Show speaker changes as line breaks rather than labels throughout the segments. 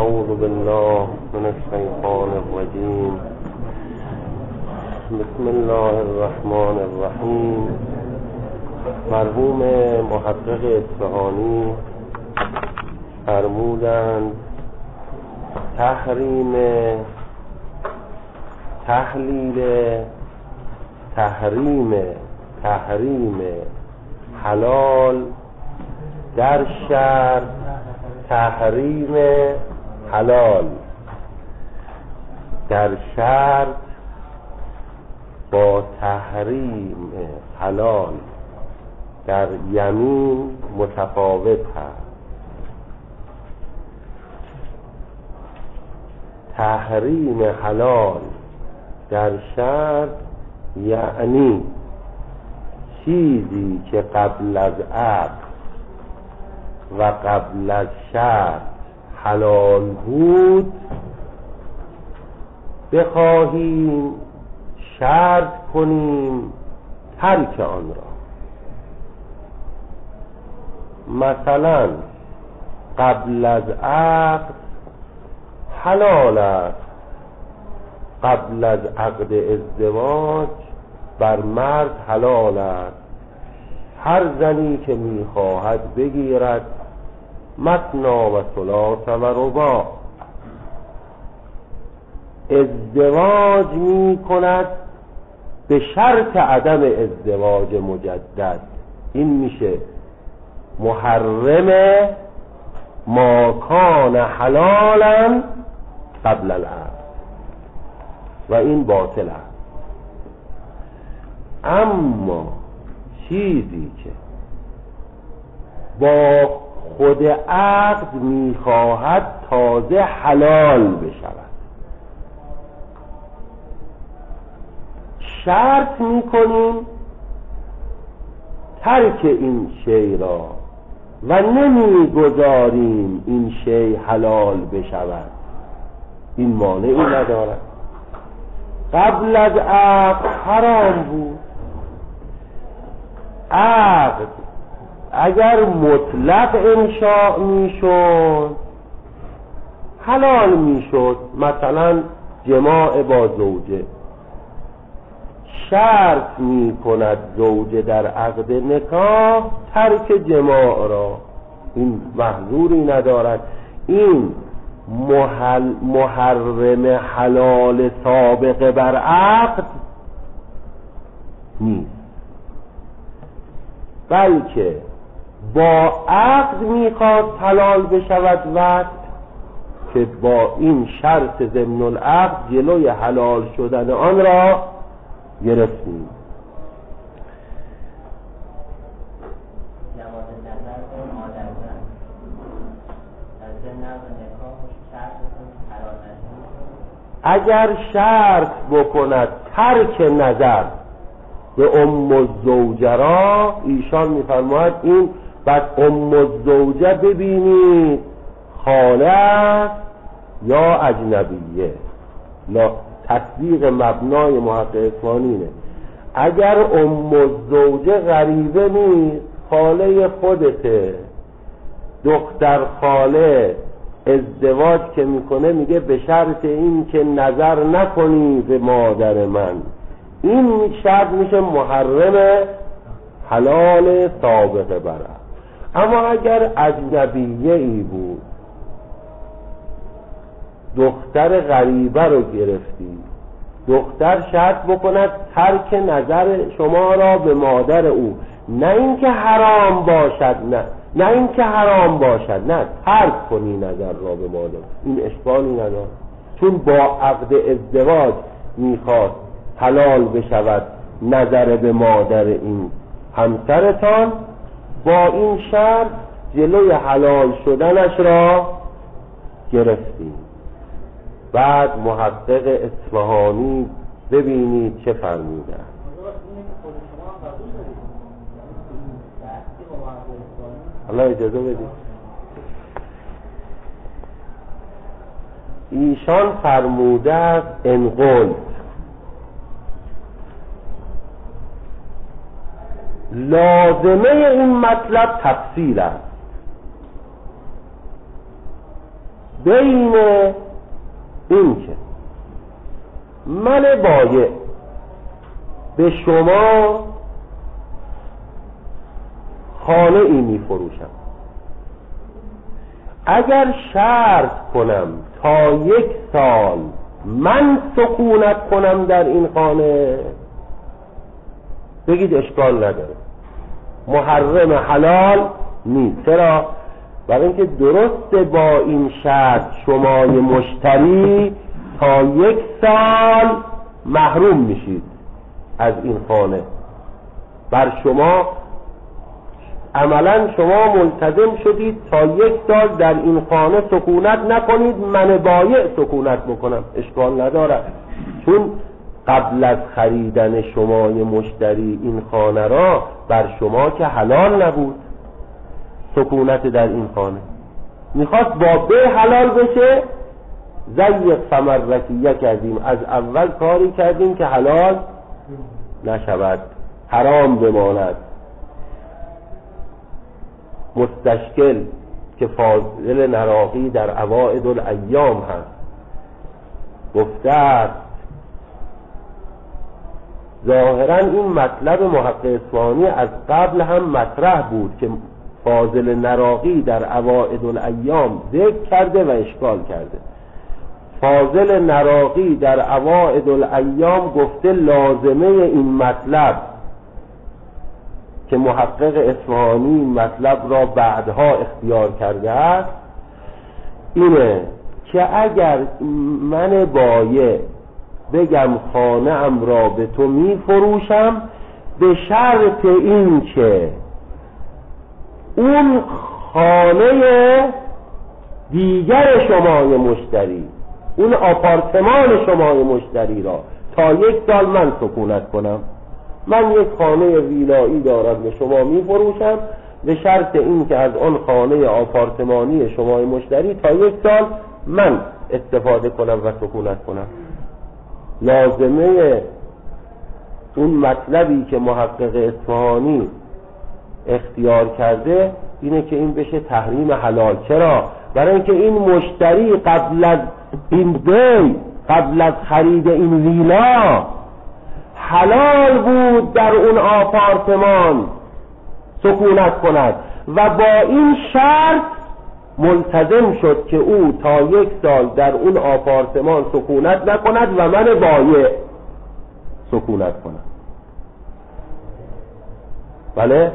اعوذ بالله من الشیطان الرجیم. بسم الله الرحمن الرحیم. مرحوم محقق اصفهانی فرمودند تحریم حلال در شرط تحریم حلال در شرط با تحریم حلال در یمین متفاوت هست. تحریم حلال در شرط یعنی چیزی که قبل از عقد و قبل از شرط حلال بود بخواهیم شرط کنیم ترک آن را. مثلا قبل از عقد حلال است، قبل از عقد ازدواج بر مرد حلال است هر زنی که میخواهد بگیرد مثنا و ثلاث و رباع. ازدواج میکند به شرط عدم ازدواج مجدد. این میشه محرم ما کان حلالا قبل العقد و این باطل است. اما چیزی که با خود عقد میخواهد تازه حلال بشود شرط میکنیم ترک این شی را و نمیگذاریم این شی حلال بشود. این مانعی ندارد. قبل از عقد حرام بود. عقد اگر مطلق انشاء میشد حلال میشد، مثلا جماع با زوجه. شرط میکند زوجه در عقد نکاح ترک جماع را، این محظوری ندارد. این محرم حلال سابقه بر عقد نیست، بلکه با عقد میخواد حلال بشود وقت که با این شرط ضمن العقد جلوی حلال شدن آن را گرفتیم. اگر شرط بکند ترک نظر به ام الزوجه را، ایشان میفرماید این بس ام الزوجه ببینید خاله است یا اجنبیه. لا تصدیق مبنای محقق اصفهانی. اگر ام الزوجه غریبه نیست، خاله خودته، دختر خاله ازدواج که میکنه میگه به شرط این که نظر نکنی به مادر من، این شرط میشه محرم حلال سابقه بره. اما اگر اجنبیه ای بود، دختر غریبه رو گرفتی، دختر شرط بکند ترک نظر شما را به مادر او، نه اینکه حرام باشد، نه اینکه حرام باشد، نه ترک کنی نظر را به مادر، این اشکالی نداره، چون با عقد ازدواج میخواد حلال بشود نظر به مادر این همسرتان. با این شرط جلوی حلال شدنش را گرفتیم. بعد محقق اصفهانی ببینید چه فرموده. الله اجازه بدید. ایشان فرموده است انقل لازمه این مطلب تفصیل است. بین این که من بایع به شما خانه ای می فروشم، اگر شرط کنم تا 1 سال من سکونت کنم در این خانه، بگید اشکال نداره، محرم حلال نیست. چرا؟ برای اینکه درسته با این شرط شمای مشتری تا 1 سال محروم میشید از این خانه. بر شما عملا شما ملتزم شدید تا 1 سال در این خانه سکونت نکنید، من بایع سکونت بکنم. اشکال نداره، چون قبل از خریدن شمای مشتری این خانه را بر شما که حلال نبود سکونت در این خانه. میخواست با به حلال بشه، زیق ثمرتیه کردیم، از اول کاری کردیم که حلال نشود، حرام بماند. مستشکل که فاضل نراقی در اواعد الایام هست گفته است، ظاهرا این مطلب محقق اصفهانی از قبل هم مطرح بود که فاضل نراقی در اواعد الایام ذکر کرده و اشکال کرده. فاضل نراقی در اواعد الایام گفته لازمه این مطلب که محقق اصفهانی مطلب را بعدها اختیار کرده است اینه که اگر من بایع بگم خانه ام را به تو می فروشم به شرط این که اون خانه دیگر شمای مشتری، اون آپارتمان شمای مشتری را تا 1 سال من سکونت کنم. من 1 خانه ویلایی دارم به شما می فروشم به شرط این که از اون خانه آپارتمانی شمای مشتری تا 1 سال من استفاده کنم و سکونت کنم. لازمه اون مطلبی که محقق اصفهانی اختیار کرده اینه که این بشه تحریم حلال. چرا؟ برای اینکه این مشتری قبل از این بیع، قبل از خرید این ویلا حلال بود در اون آپارتمان سکونت کند و با این شرط ملتزم شد که او تا 1 سال در اون آپارتمان سکونت نکند و من بایع سکونت کنم. بله؟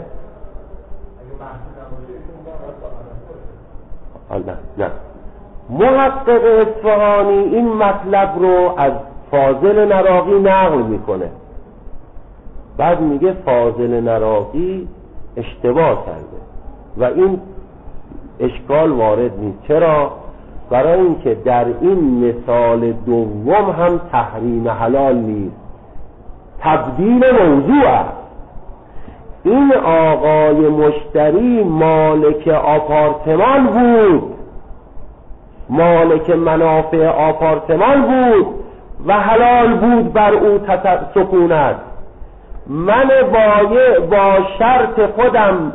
نه. محقق اصفهانی این مطلب رو از فاضل نراقی نقل میکنه، بعد میگه فاضل نراقی اشتباه کرده و این اشکال وارد نیست. چرا؟ برای اینکه در این مثال دوم هم تحریم حلال نیست، تبدیل موضوع است. این آقای مشتری مالک آپارتمان بود، مالک منافع آپارتمان بود و حلال بود بر او سکونت. من بایع با شرط خودم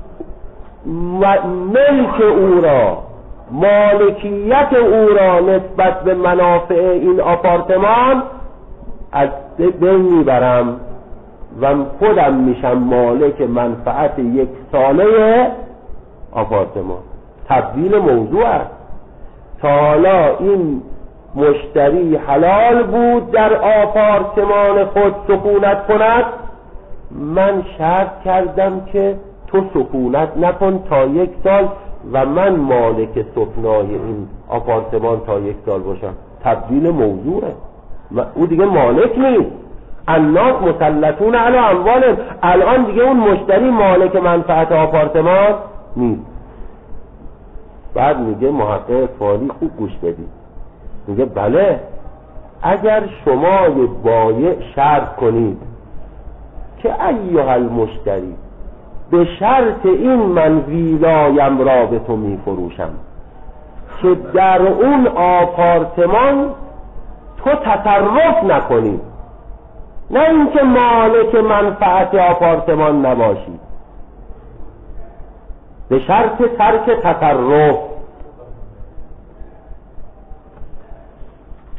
ملک او را، مالکیت او را نسبت به منافع این آپارتمان از بین میبرم و خودم میشم مالک منفعت 1 ساله آپارتمان. تبدیل موضوع است. تا حالا این مشتری حلال بود در آپارتمان خود سکونت کند، من شرط کردم که تو سکونت نکن تا 1 سال و من مالک سکنای این آپارتمان تا 1 سال باشم. تبدیل موضوعه، او دیگه مالک نیست. الناس مسلطون علی اموالهم، الان دیگه اون مشتری مالک منفعت آپارتمان نیست. بعد میگه محقق اصفهانی خوب گوش بدید، میگه بله اگر شما بایع شرط کنید که ایها المشتری به شرط این من ویلایم را به تو میفروشم که در اون آپارتمان تو تصرف نکنی، نه اینکه مالک منفعت آپارتمان نباشی، به شرط ترک تصرف.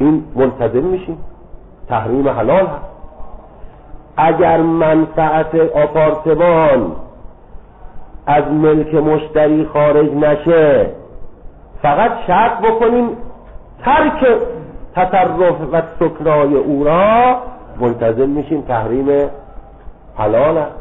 این ملتزم میشیم، تحریم حلال هست. اگر منفعت آپارتمان از ملک مشتری خارج نشه، فقط شرط بکنیم ترک تصرف و سکنای او را، ملتزم میشیم تحریم حلال است.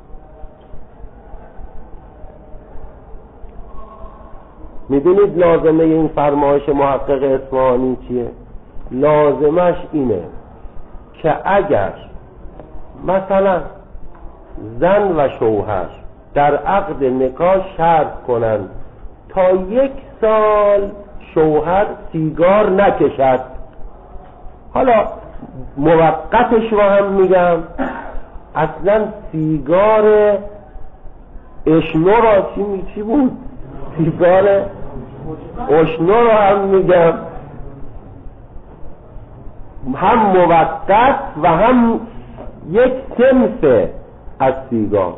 میدونید لازمه این فرمایش محقق اصفهانی چیه؟ لازمش اینه که اگر مثلا زن و شوهر در عقد نکاح شرط کنند تا 1 سال شوهر سیگار نکشد، حالا موقتش رو هم میگم، اصلا سیگار اشنو را چی بود؟ سیگار اشنو رو هم میگم، هم موقت و هم یک صنف از سیگار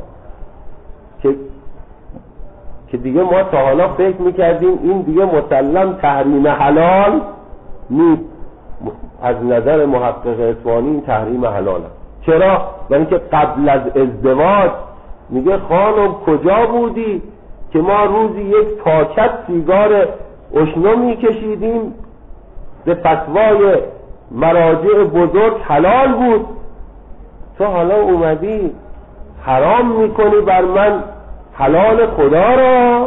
که دیگه ما تا حالا فکر میکردیم این دیگه مسلم تحریم حلال نیست. از نظر محقق اصفهانی این تحریم حلال است. چرا؟ برای اینکه قبل از ازدواج میگه خانم کجا بودی که ما روزی 1 پاکت سیگار اشنو میکشیدیم، به فتوای مراجع بزرگ حلال بود، تو حالا اومدی حرام میکنی بر من حلال خدا را.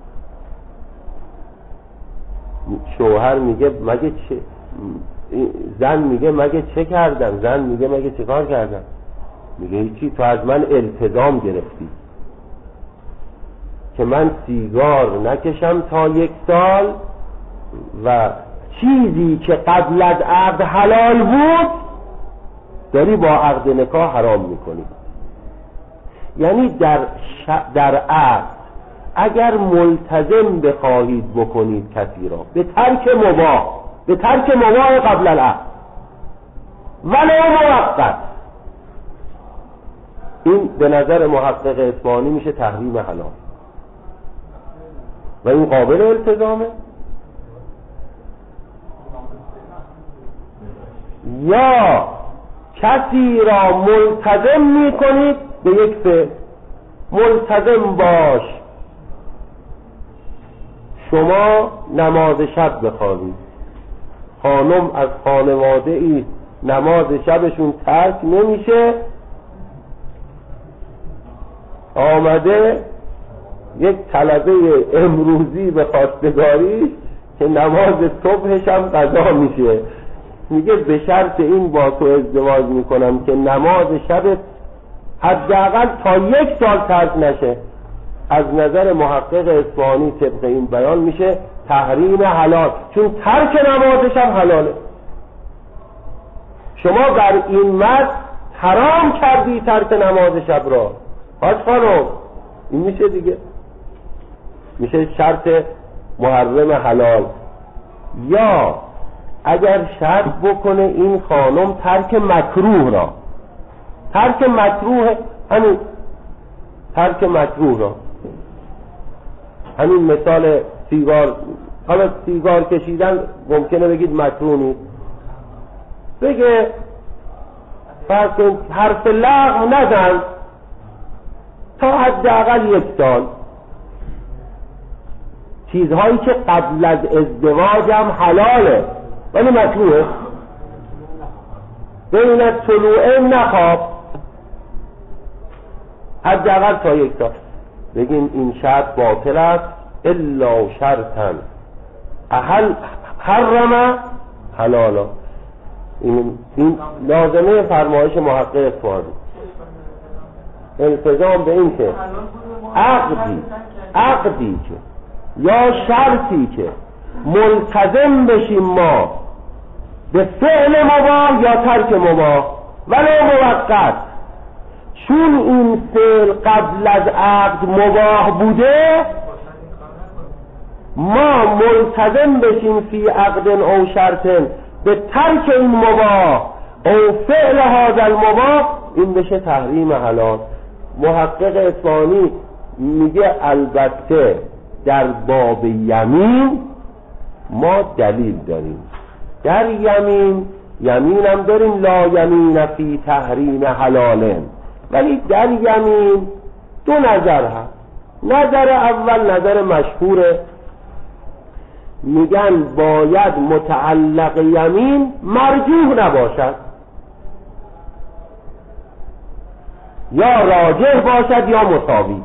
شوهر میگه مگه چه، زن میگه مگه چه کردم، زن میگه مگه چه کار کردم، میگه هیچی، تو از من التزام گرفتی که من سیگار نکشم تا 1 سال و چیزی که قبل از عقد حلال بود داری با عقد نکاح حرام میکنی. یعنی در عقد اگر ملتزم بخواهید بکنید کسی را به ترک مباح قبل العقد ولو موقت، این به نظر محقق اصفهانی میشه تحریم حلال و این قابل التزامه. یا کسی را ملتزم میکنید به یک فعل، ملتزم باش شما نماز شب بخوانید، خانم از خانواده ای نماز شبشون ترک نمیشه، آمده یک طلبه امروزی به خواستگاری که نماز صبحش هم قضا میشه، میگه به شرط این با تو ازدواج میکنم که نماز شب حداقل تا 1 سال ترک نشه. از نظر محقق اصفهانی طبق این بیان میشه تحریم حلال، چون ترک نمازش هم حلاله. شما در این مرد حرام کردی ترک نماز شب را، حاج خانم این میشه دیگه، میشه شرط محرم حلال. یا اگر شرط بکنه این خانم ترک مکروه را، ترک مکروه را، همین مثال سیگار، حالا سیگار کشیدن ممکنه بگید مکروه نیست، بگه فرض کن حرف لغو نزن تا حداقل 1 سال، چیزهایی که قبل از ازدواج هم حلاله ولی مکروه، بین طلوعه نخواب حداقل تا 1 سال. بگیم این شرط باطل است الا شرطا حرم حلالا. این لازمه فرمایش محقق اصفهانی، التزام به این که عقدی که یا شرطی که ملتزم بشیم ما به فعل مباح یا ترک مباح ولو موقت، چون این فعل قبل از عقد مباح بوده ما ملتزم بشیم فی عقد او شرط به ترک این مباح او فعل هذا المباح، این بشه تحریم حلال. محقق اصفهانی میگه البته در باب یمین ما دلیل داریم، در یمین هم داریم لا یمین فی تحریم حلال، ولی در یمین دو نظر هست. نظر اول نظر مشهوره، میگن باید متعلق یمین مرجوح نباشد، یا راجح باشد یا مساوی.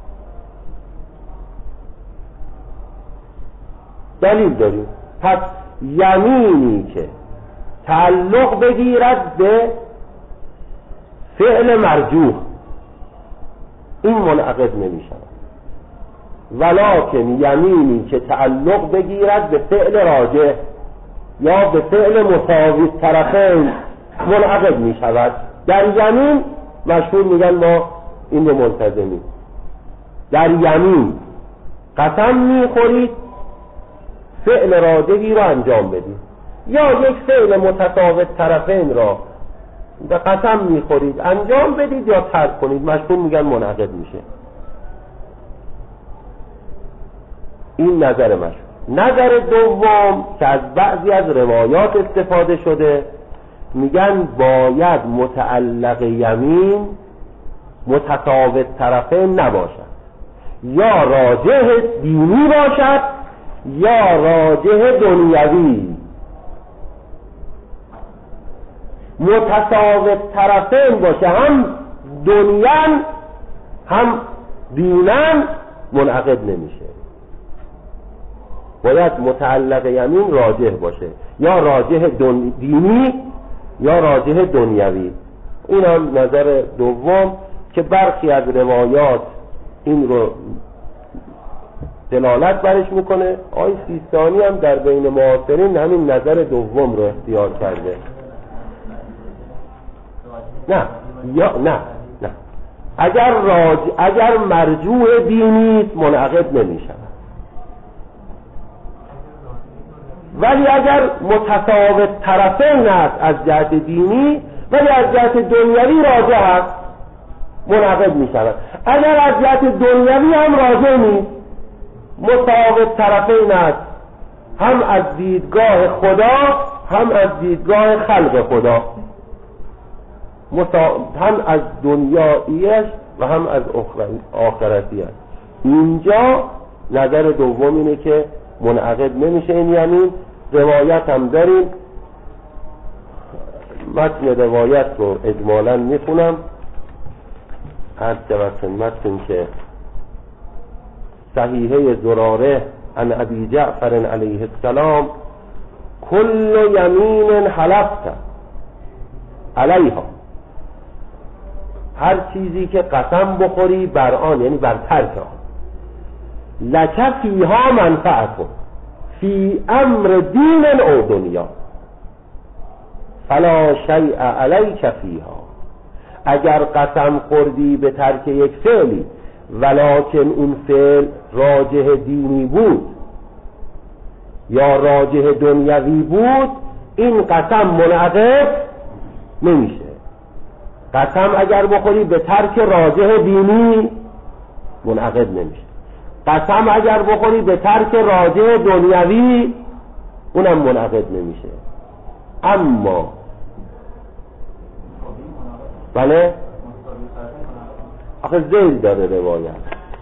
دلیل داریم. پس یمینی که تعلق بگیرد به فعل مرجوح این منعقد نمی شود، ولکن یمینی که تعلق بگیرد به فعل راجح یا به فعل مساوی طرفین منعقد می شود. در یمین مشهور میگن ما این رو ملتزمیم، در یمین قسم میخورید فعل راجحی را انجام بدید، یا یک فعل متفاوت طرفین را به قسم میخورید انجام بدید یا ترک کنید، مشهور میگن منعقد میشه. این نظر مشهور. نظر دوم که از بعضی از روایات استفاده شده، میگن باید متعلق یمین متفاوت طرفین نباشد، یا راجح دینی باشد یا راجح دنیوی. متفاوت طرفین باشه، هم دنیان هم دینن، منعقد نمیشه. باید متعلق یمین راجح باشه، یا راجح دینی یا راجح دنیوی. این هم نظر دوم که برخی از روایات این رو دلالت برش میکنه. آقای سیستانی هم در بین معاصرین همین نظر دوم رو اختیار کرده. نه اگر مرجوع دینی منعقد نمیشه، ولی اگر متفاوت طرفین است از جهت دینی ولی از جهت دنیوی راجح است منعقد می شود. اگر از جهت دنیوی هم راجح نیست، متفاوت طرفین است، هم از دیدگاه خدا هم از دیدگاه خلق خدا، هم از دنیاییش و هم از آخرتیش. اینجا نظر دوم اینه که منعقد نمیشه این یمین. روایت هم داریم، متن روایت رو اجمالا میخونم. عرض شود خدمتتون که صحیحه زراره عن ابی جعفر علیه السلام کل یمین حلفت علیها، هر چیزی که قسم بخوری بر آن، یعنی بر ترک آن، لک فیها منفعت فی امر دین او دنیا فلا شیء علیک فیها. اگر قسم خوردی به ترک یک فعلی ولکن اون فعل راجح دینی بود یا راجح دنیوی بود، این قسم منعقد نمیشه. قسم اگر بخوری به ترک راجح دینی منعقد نمیشه، قسم اگر بخوری به ترک راجح دنیوی اونم منعقد نمیشه. اما بله آخه زیل داره روایت،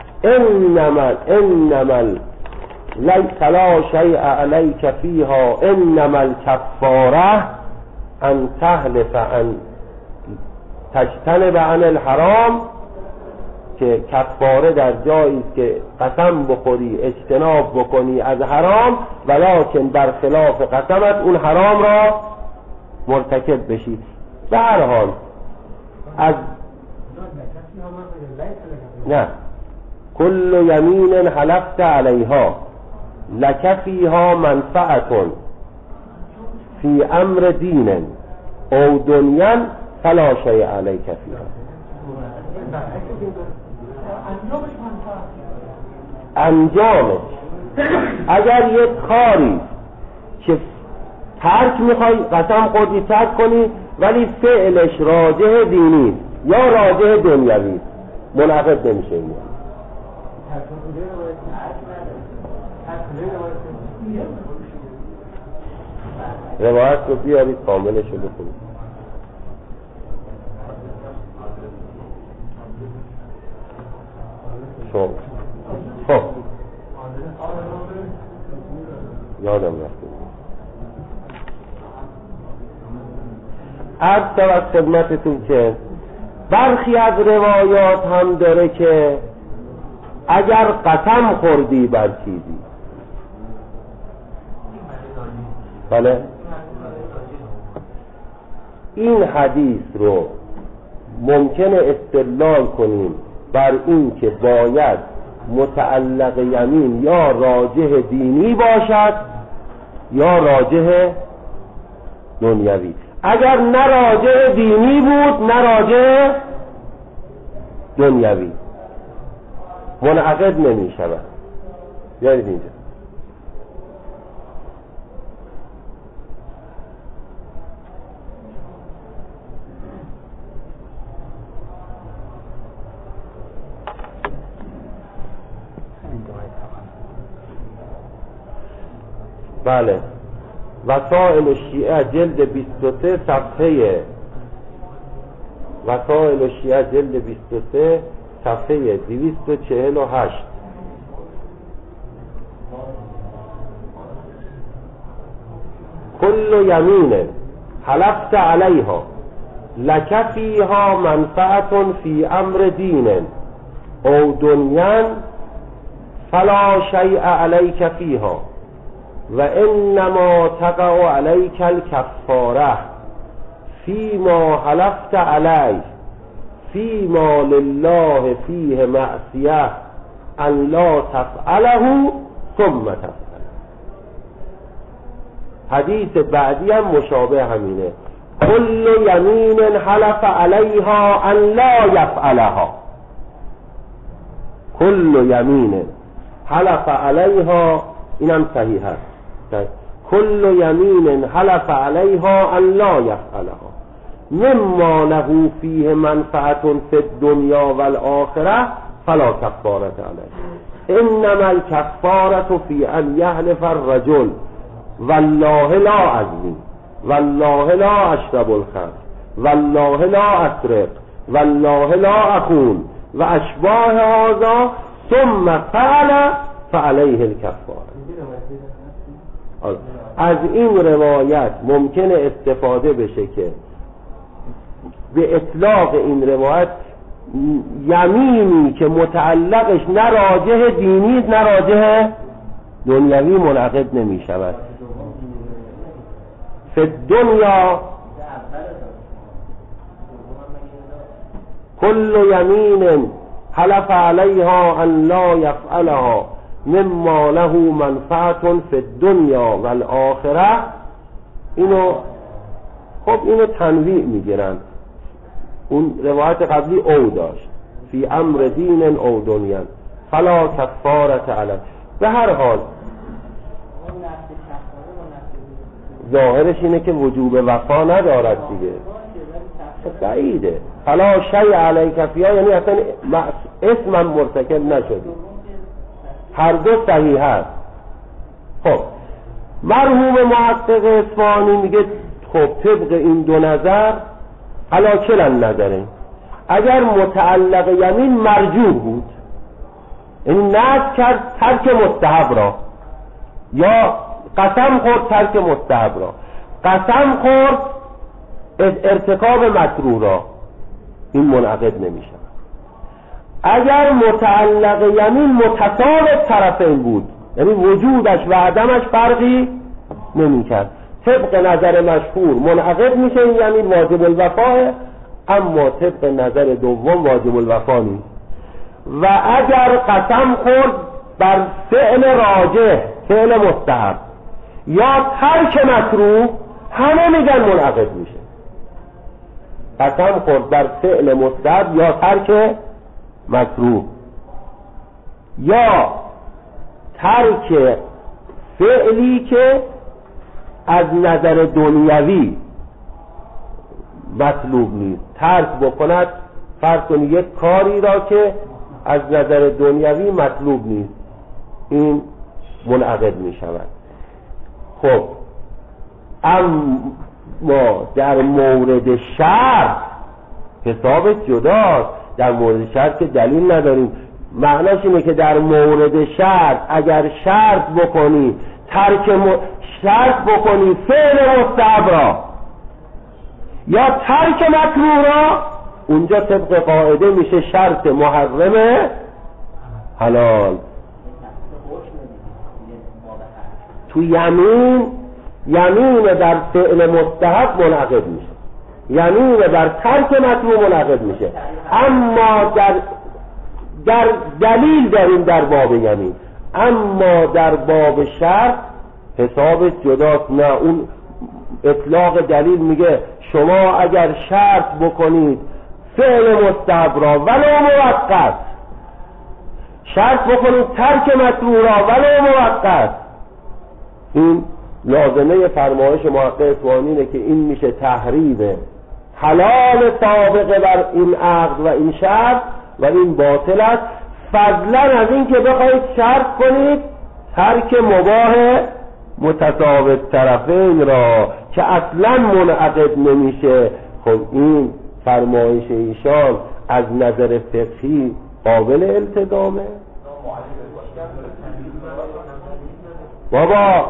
انما لا شیء علیک فیها انما الکفاره ان تحلف ان تجتنب عن الحرام، که کفاره در جایی است که قسم بخوری اجتناب بکنی از حرام، ولکن بر خلاف قسمت اون حرام را مرتکب بشی. به هر حال از نه کل یمین حلفت علیها لک فیها منفعت فی امر دین او دنیا فلا شیء علیک فیها. انجامش اگر یک کاری که ترک میخوای قسم خوردی ترک کنی ولی فعلش راجح دینی یا راجح دنیوی منعقد نمیشه. این روایت رو بیارید کاملش رو بکنید. خب یادم رفته عرض شود خدمتتون که برخی از روایات هم داره که اگر قسم خوردی بر چیزی، بله، این حدیث رو ممکنه استدلال کنیم بر این که باید متعلق یمین یا راجح دینی باشد یا راجح دنیوی. اگر نه راجح دینی بود نه راجح دنیوی منعقد نمی شود. بیارید اینجا. بله، وسائل الشیعه جلد 23 صفحه وسائل الشیعه جلد 23 صفحه 248. كل یمین حلفت علیها لک فیها منفعة فی امر دین او دنیا فلا شیء علیک فیها و انما تقع علیک الکفاره فیما حلفت علیه فیما لله فیه معصیه ان لا تفعله ثم تفعله. حدیث بعدی هم مشابه همینه. کل یمین حلف علیها ان لا یفعلها. کل یمین حلف علیها، اینم صحیح است. کل یمین حلف علیها ان لا یفعلها مما له فیه منفعة فی الدنیا والآخرة فلا کفارة علیه. انما الکفارة فی ان یحلف الرجل والله لا ازنی والله لا اشرب الخمر والله لا اسرق والله لا اخون و اشباه هذا ثم فعل فعلیه الکفاره. از این روایت ممکنه استفاده بشه که به اطلاق این روایت یمینی که متعلقش نه راجح دینی نه راجح دنیوی منعقد نمی شود. فی الدنیا کل یمین حلف علیها ان لا یفعلها مما له منفعة فی الدنیا والآخرة. اینو تنویع میگیرن. اون روایت قبلی او داشت فی امر دین او دنیا فلا کفارة علیه. به هر حال ظاهرش اینه که وجوب وفا ندارد دیگه، بعیده. فلا شیء علیک فیها یعنی اصلا اسمم مرتکب نشدی. هر دو صحیح هست. خب مرحوم محقق اصفهانی میگه خب طبق این دو نظر علا کلا نظره. اگر متعلق یمین مرجوح بود، این نذر کرد ترک مستحب را، یا قسم خورد ترک مستحب را، قسم خورد ارتکاب مکروه را، این منعقد نمیشه. اگر متعلق یمین متساوی طرفین بود، یعنی وجودش و عدمش فرقی نمیکرد، طبق نظر مشهور منعقد میشه این یمین واجب الوفا، اما طبق نظر دوم واجب الوفا نیست. و اگر قسم خورد بر فعل راجح، فعل مستحب یا ترک مکروه، همه میگن منعقد میشه. قسم خورد بر فعل مستحب یا ترک مکروه یا ترک فعلی که از نظر دنیوی مطلوب نیست، ترک بکند، فرض کنید یک کاری را که از نظر دنیوی مطلوب نیست، این منعقد می شود. خب اما در مورد شرط حساب جداست. در مورد شرط که دلیل نداریم. معناش اینه که در مورد شرط اگر شرط بکنی شرط بکنی فعل مستحب را یا ترک مکروه را، اونجا طبق قاعده میشه شرط محرم حلال. تو یمین در فعل مستحب منعقد میشه، یمین بر ترک مکروه منعقد میشه. اما در دلیل داریم در باب یمین، اما در باب شرط حساب جداست. نه، اون اطلاق دلیل میگه شما اگر شرط بکنید فعل مستحب را ولو موقت، شرط بکنید ترک مکروه را ولو موقت، این لازمه فرمایش محقق اصفهانی اینه که این میشه تحریم حلال سابقه بر این عقد و این شرط و این باطل است، فضلا از این که بخواید شرط کنید ترک مباح متساوت طرفین را که اصلا منعقد نمیشه. خب این فرمایش ایشان از نظر فقهی قابل التزامه؟ بابا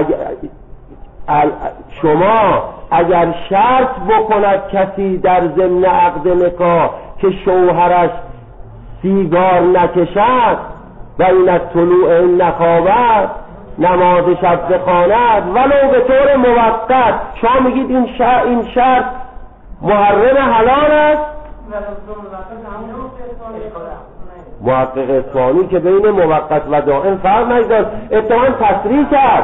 شما اگر شرط بکند کسی در ضمن عقد نکاح که شوهرش سیگار نکشد و این از طلوع نخوابد نماز شب بخواند ولو به طور موقت، شما میگید این شرط محرم حلال است؟ محقق اصفهانی که بین موقت و دائم فرق نگذاشت، اتهام تصریح کرد،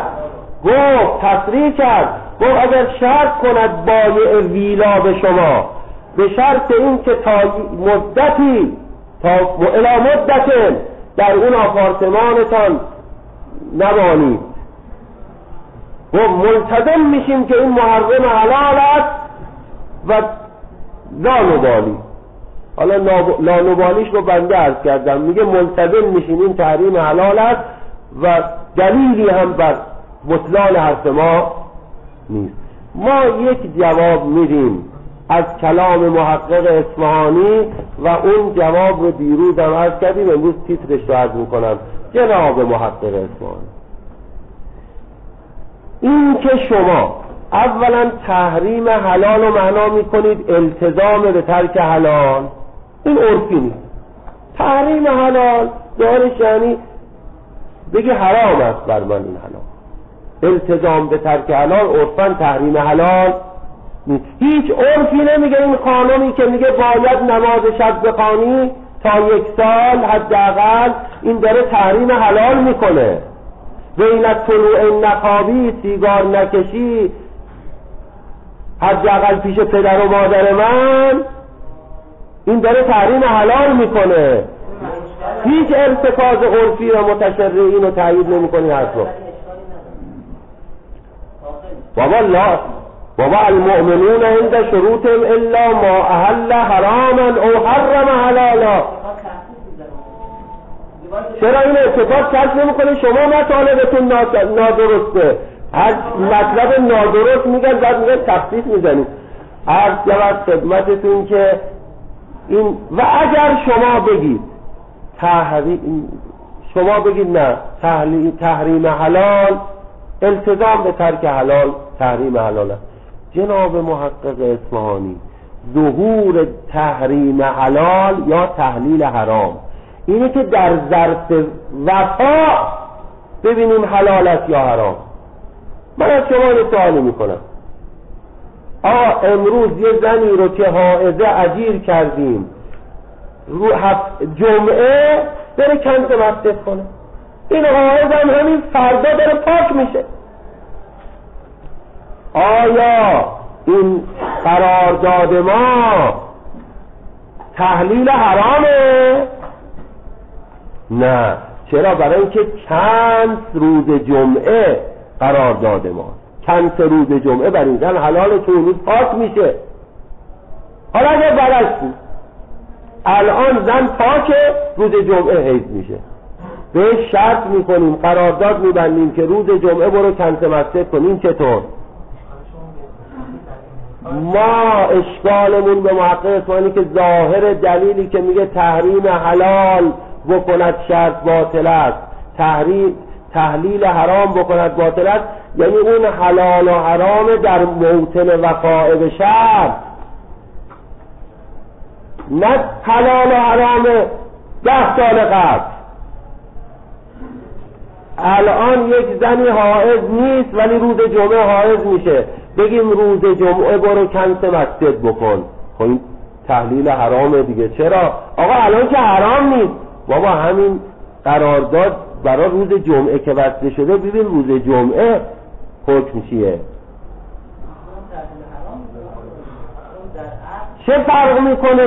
گفت اگر شرط کند بایع ویلا به شما به شرط این که تا مدتی الی مدت در اون آپارتمانتان نمانید و ملتزم میشیم که این محرم حلال است و لانبالی. حالا لانبالیش رو بنده عرض کردم، میگه ملتزم میشیم این تحریم حلال است و دلیلی هم بر بطلان حرف ما نیست. ما یک جواب میدیم از کلام محقق اصفهانی و اون جواب رو دیروز هم عرض کردیم، امروز تیترش رو عرض میکنم. جناب محقق اصفهانی، این که شما اولا تحریم حلال رو معنا میکنید التزام به ترک حلال، این عرفی نیست. تحریم حلال دارش یعنی بگی حرام است بر من این حلال. التزام به ترک حلال عرفاً تحریم حلال نیست. هیچ عرفی نمیگه این قانونی که میگه باید نماز شب بخوانی تا 1 سال حداقل، این داره تحریم حلال میکنه. بین طلوع نخوابی، سیگار نکشی حداقل پیش پدر و مادر من، این داره تحریم حلال میکنه. هیچ ارتکاز عرفی و متشرعین رو تایید نمیکنه. حتما بابا المؤمنون عند شروطهم الا ما احل حراما او حرم حلالا. چرا این اتفاق کشف نمیکنه؟ شما مطالبتون نادرسته، هر مطلب نادرست میگن بعد میگن تخصیص میزنید. عرض جواب خدمتتون که این و اگر شما بگید نه تحریم حلال التزام به ترک حلال تحریم حلال است. جناب محقق اصفهانی، ظهور تحریم حلال یا تحلیل حرام اینه که در ظرف وفا ببینیم حلال است یا حرام. من از شما این سوالی میکنم، امروز یه زنی رو که حائضه اجیر کردیم رو جمعه بره کنز مسجد کنه، این حائض هم همین فردا داره پاک میشه. آیا این قرارداد ما تحلیل حرامه؟ نه. چرا؟ برای اینکه چند روز جمعه قرارداد ما، چند روز جمعه بر این زن حلاله که اون روز پاک میشه. حالا اگر برعکس بود، الان زن پاکه روز جمعه حیض میشه، بهش شرط میکنیم قرارداد میبندیم که روز جمعه برو کنز مسجد کنیم، چطور؟ ما اشکالمون به محقق اصفهانی که ظاهر دلیلی که میگه تحریم حلال بکند شرط باطل است، تحلیل حرام بکند باطل است، یعنی اون حلال و حرام در موطن وقائع به شرط، نه حلال و حرام 10 سال قبل. الان یک زنی حائض نیست ولی روز جمعه حائض میشه، بگیم روز جمعه برو کنس مسجد بکن، خب این تحلیل حرامه دیگه. چرا؟ آقا الان که حرام نیست، بابا همین قرارداد برای روز جمعه که بسته شده، ببین روز جمعه حکم چیه. چه فرق میکنه؟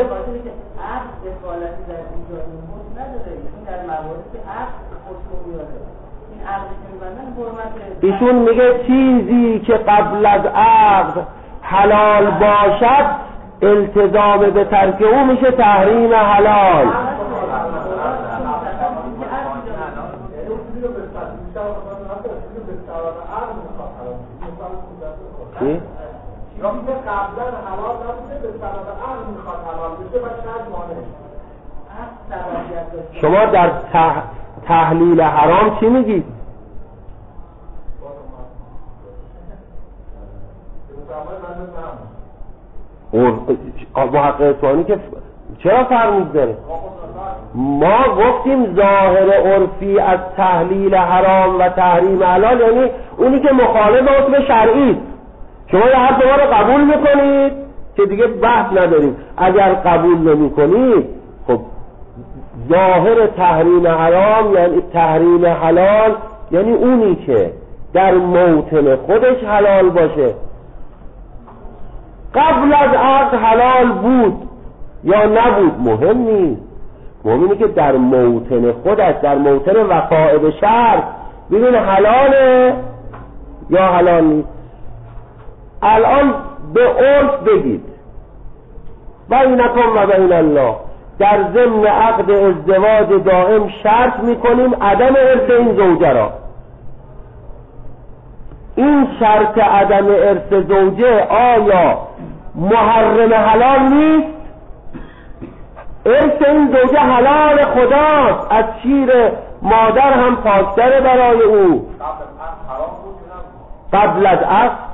ایشون میگه چیزی که قبل از عقد حلال باشد التزام به ترک او میشه تحریم حلال. چی؟ شما در تحلیل حرام چی میگید؟ محقق اصفهانی که چرا فرمود داره؟ ما گفتیم ظاهر عرفی از تحلیل حرام و تحریم حلال یعنی اونی که مخالف حکم شرعی. شما یه حرف ما رو قبول میکنید که دیگه بحث نداریم، اگر قبول نمی کنید خب ظاهر تحریم حرام یعنی تحریم حلال یعنی اونی که در موطن خودش حلال باشه. قبل از عقد حلال بود یا نبود مهم نیست، مهم اینه که در موطن خودش، در موطن وقائع به شرط ببین حلاله یا حلال نیست. الان به عرف بگید بینکم و بین الله، در ضمن عقد ازدواج دائم شرط میکنیم عدم ارث این زوجه را. این شرط عدم ارث زوجه آیا محرم حلال نیست؟ ارث این زوجه حلال خداست، از شیر مادر هم پاکتره برای او. قبل از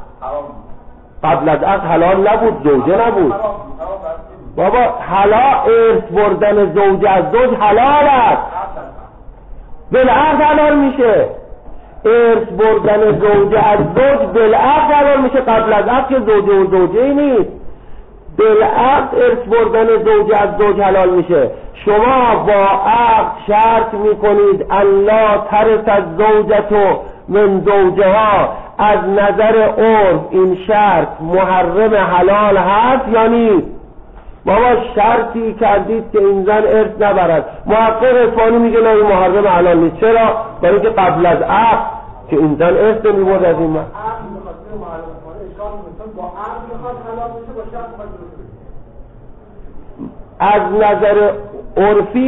عقد حلال نبود، زوجه نبود. بابا حلال ارث بردن زوجه از زوج حلال است، بالعقد حلال میشه. ارث بردن زوجه از زوج بالعقد حلال میشه، قبل از عقد که زوجه و زوجه نیست. بالعقد ارث بردن زوجه از زوج حلال میشه. شما با عقد شرط میکنید الله ترث از زوجتو من زوجها، از نظر عرف این شرط محرم حلال هست یا نیست؟ بابا شرطی کردید که این زن ارث نبرد، محقق اصفهانی میگه نه این محرم حلال نیست. چرا؟ برای که قبل از عقد که این زن ارث نمیبرد از این من. از نظر عرفی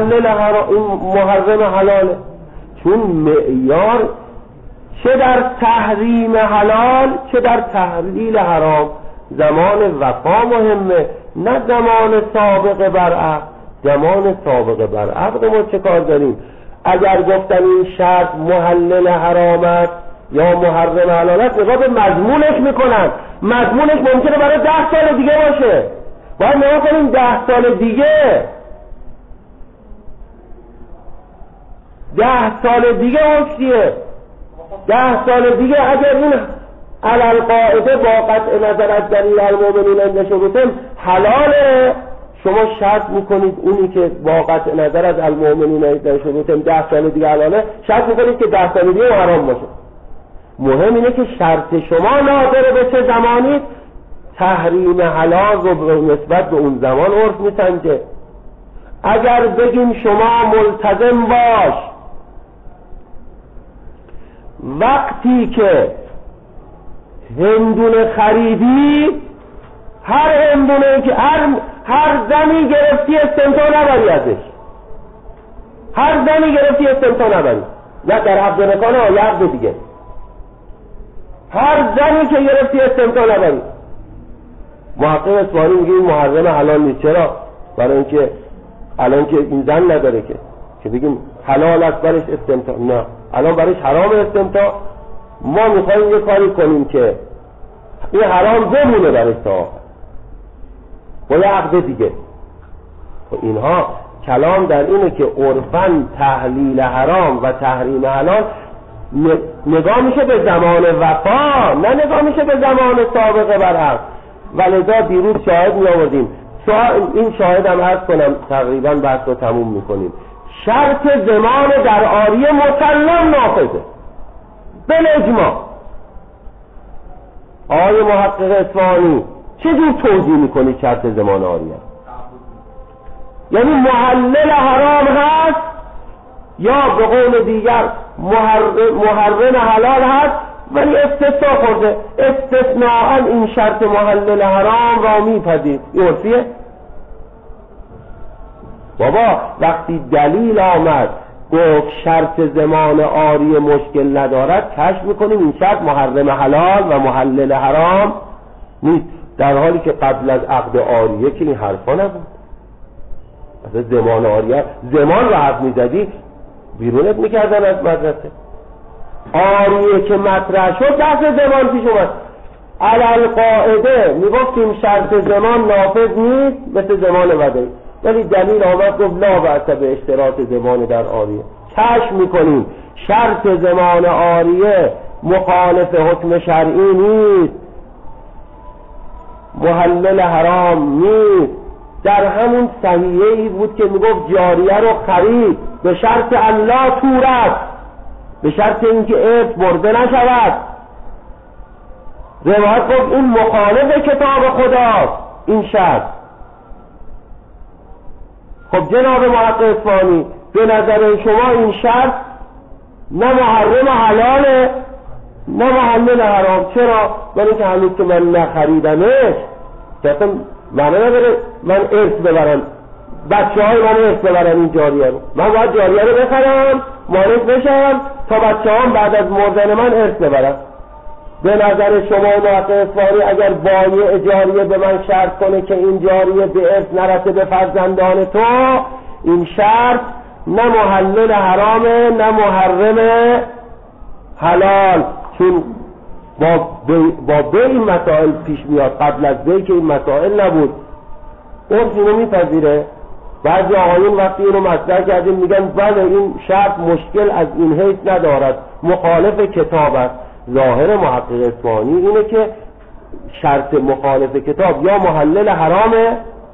محرم حلاله، چون معیار چه در تحریم حلال چه در تحلیل حرام زمان وفا مهمه، نه زمان سابقه بر عقد. زمان سابقه بر عقد ما چه کار داریم؟ اگر گفتن این شرط محلل حرام است یا محرم حلال است، نگاه به مضمونش میکنن. مضمونش ممکنه برای 10 سال دیگه باشه، باید نگاه کنیم 10 سال دیگه 10 سال دیگه حکمیه. 10 سال دیگه اگر این علل قاعده با قطع نظر از دلیل المؤمنین عند شروطهم حلاله، شما شرط میکنید اونی که با قطع نظر از المؤمنین عند شروطهم 10 سال دیگه حلاله، شرط میکنید که 10 سال دیگه حرام باشه. مهم اینه که شرط شما ناظر به چه زمانی تحریم حلال رو به نسبت به اون زمان عرف میسنجه. اگر بگیم شما ملتزم باش وقتی که هندونه خریدی، هر هندونه که هر زنی گرفتی استمتاع نبری ازش، هر زنی گرفتی استمتاع نبری، نه در عقد نکاح یا عقد دیگه، هر زنی که گرفتی استمتاع نبری. محقق اصفهانی میگه این محرم حلال نیست. چرا؟ برای اینکه الان که این زن نداره که بگیم حلال است برش استمتاع، نه، الان برش حرام استمتاع. ما میخوایم یه کاری کنیم که این حرام بمونه برش تا با یه عقد دیگه. اینها کلام در اینه که عرفاً تحلیل حرام و تحریم حلال نگاه میشه به زمان وفا، نه نگاه میشه به زمان سابقه برعکس. ولذا دیروز شاهد می آوردیم، این شاهد هم عرض کنم تقریبا بحث رو تموم میکنیم. شرط زمان در عاریه مسلم نافذه بالاجماع. آقای محقق اصفهانی چجور توضیح میکنی شرط زمان عاریه؟ یعنی محلل حرام هست یا به قول دیگر محرم حلال هست ولی استثناء خورده، استثناءً این شرط محلل حرام را میپذیر. این عرفیه؟ بابا وقتی دلیل آمد گفت شرط زمان عاریه مشکل ندارد، کشف میکنیم این شرط محرم حلال و محلل حرام نیست، در حالی که قبل از عقد عاریه که این حرفا نبود. مثلا زمان عاریه، زمان رو حرف میزدی بیرونت میکردن از مدرسه. عاریه که مطرح شد بحث زمان پیش اومد. علل قاعده میگفتیم شرط زمان نافذ نیست مثل زمان ودعی، ولی دلیل آمد گفت لا بأس به اشتراط زمان در عاریه. کشف میکنیم شرط زمان عاریه مخالف حکم شرعی نیست، محلل حرام نیست. در همون صحیحه‌ای بود که میگفت جاریه رو خرید به شرط الله تورد، به شرط اینکه ارث برده نشود. روایت گفت این مخالف کتاب خداست این شرط. خب جناب محقق اصفهانی به نظر شما این شرط نه محرم حلاله نه محلل حرام. چرا؟ برای که هنوز که من نخریدمش که اصلا معنی نداره من ارث ببرم، بچه های من ارث ببرم این جاریه رو. من باید جاریه رو بخرم مالک بشم تا بچه هم بعد از مردن من ارث ببرم. به نظر شما محقق اصفهانی اگر بایع جاریه به من شرط کنه که این جاریه به ارث نرسه به فرزندان تو، این شرط نه محلل حرامه نه محرم حلال، چون با به این مسائل پیش میاد. قبل از به که این مسائل نبود. عرف اینو میپذیره. بعضی آقایون وقتی اینو مطرح کردیم میگن بله این شرط مشکل از این حیث ندارد، مخالف کتاب است. ظاهر محقق اصفهانی اینه که شرط مخالف کتاب یا محلل حرامه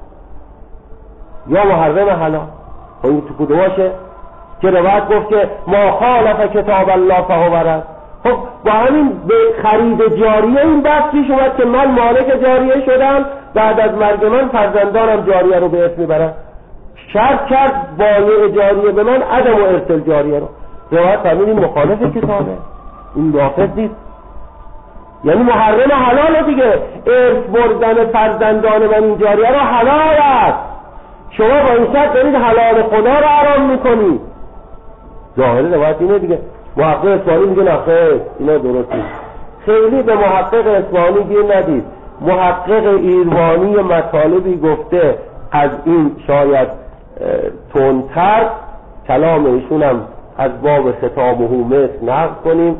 یا محرم حلال. خب این تو کدوماشه؟ که روایت گفت که ما خالف کتاب الله فهو برد. خب با همین به خرید جاریه این بحث پیش اومد که من مالک جاریه شدم، بعد از مرگ من فرزندانم جاریه رو به ارث میبرن. شرط کرد بایع جاریه به من عدم و ارث جاریه رو. روایت فرمود مخالف کتابه، این نافذ نیست. یعنی محرم حلاله دیگه. ارث بردن فرزندان من این جاریه رو حلال است. شما با این شرط دارید حلال خدا رو حرام میکنید. ظاهر روایت اینه دیگه. محقق اصفهانی میگه نه خیر اینا درست نیست. خیلی به محقق اصفهانی گیر ندید. محقق ایروانی مطالبی گفته از این شاید تندتر، کلام ایشون هم از باب خطابه مثل نقل کنیم.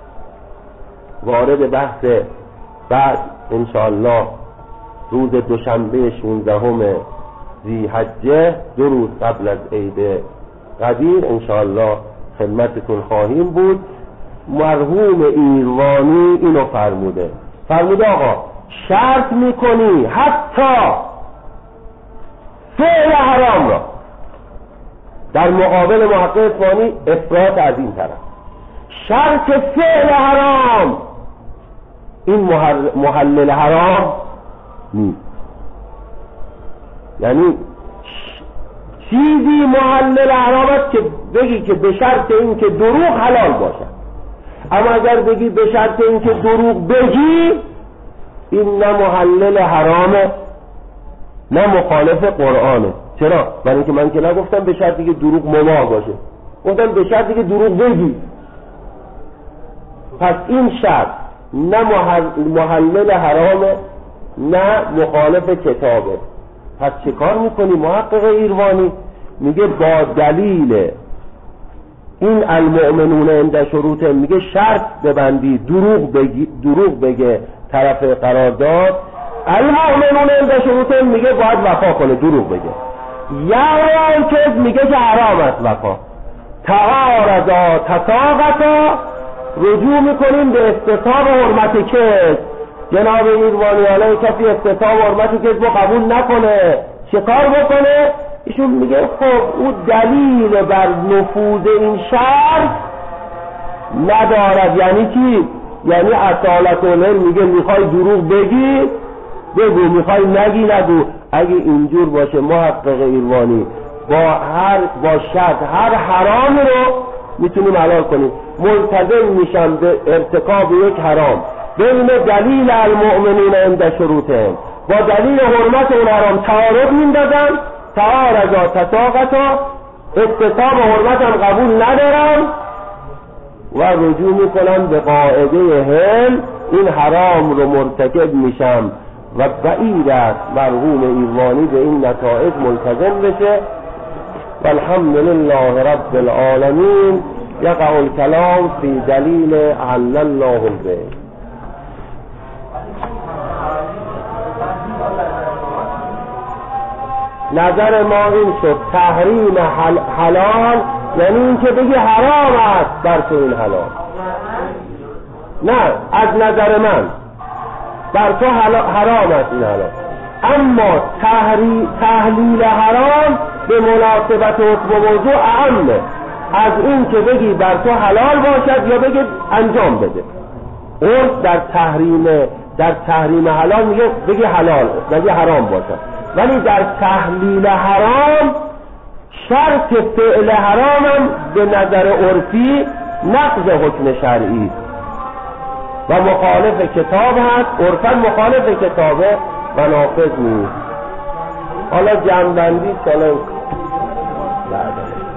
وارد بحث بعد انشاءالله روز دوشنبه 16 ذی‌حجه، 2 روز قبل از عید قدیر انشاءالله خدمتتون خواهیم بود. مرحوم ایروانی اینو فرموده آقا شرط میکنی حتی فعل حرام را. در مقابل محقق اصفهانی افراط از این طرف، شرط فعل حرام این محلل حرام نیست. یعنی چیزی محلل حرام است که بگی که به شرط این که دروغ حلال باشد، اما اگر بگی به شرط این که دروغ بگی، این نه محلل حرامه نه مخالف قرآنه. چرا؟ برای اینکه من که نگفتم به شرطی که دروغ مماع باشه، گفتم به شرطی که دروغ بگی. پس این شرط نه محلل حرامه نه مخالف کتابه. پس چه کار میکنی محقق ایروانی؟ میگه با دلیل این المؤمنون عند شروط، میگه شرط ببندی دروغ بگه طرف قرارداد، المؤمنون عند شروط میگه باید وفا کنه، دروغ بگه. یا کذب میگه که حرام است وفا. تعارضا تساقطا، رجوع میکنیم به استتاب حرمت کذب. جناب ایروانی علیه کسی استتاب حرمت کذب رو قبول نکنه، چه کار بکنه؟ ایشون میگه خب او دلیل بر نفوذ این شرط ندارد. یعنی چی؟ یعنی اصالت العلم میگه میخوای دروغ بگی بگو، میخوای نگی نگو. اگه اینجور باشه محقق ایروانی با شرط هر حرام رو میتونیم حلال کنیم. ملتزم میشم به ارتکاب یک حرام بین دلیل المؤمنین عند شروطهم با دلیل حرمت اون حرام تعارض میندازن، تعارضا تساقطا، استتاب حرمت هم قبول ندارم و رجوع میکنم به قاعده حل، این حرام رو مرتکب میشم و بعید است مرحوم ایروانی به این نتایج ملتزم بشه. والحمد لله رب العالمین. یقع الکلام فی دلیل احل الله به. نظر ما این شد تحریم حلال یعنی این که بگی حرام است بر تو این حلال. نه، از نظر من بر تو حرام است این حلال، اما تحلیل حرام به مناسبت حکم موضوع اعمه از این که بگی بر تو حلال باشد یا بگی انجام بده. اون در تحریم حلال میگه بگی حلال بگی حرام باشد، ولی در تحلیل حرام شرط فعل حرامم به نظر عرفی نقض حکم شرعی و مخالف کتاب هست، عرفا مخالف کتابه و نافذ نیست. حالا جمع‌بندی چنان بعد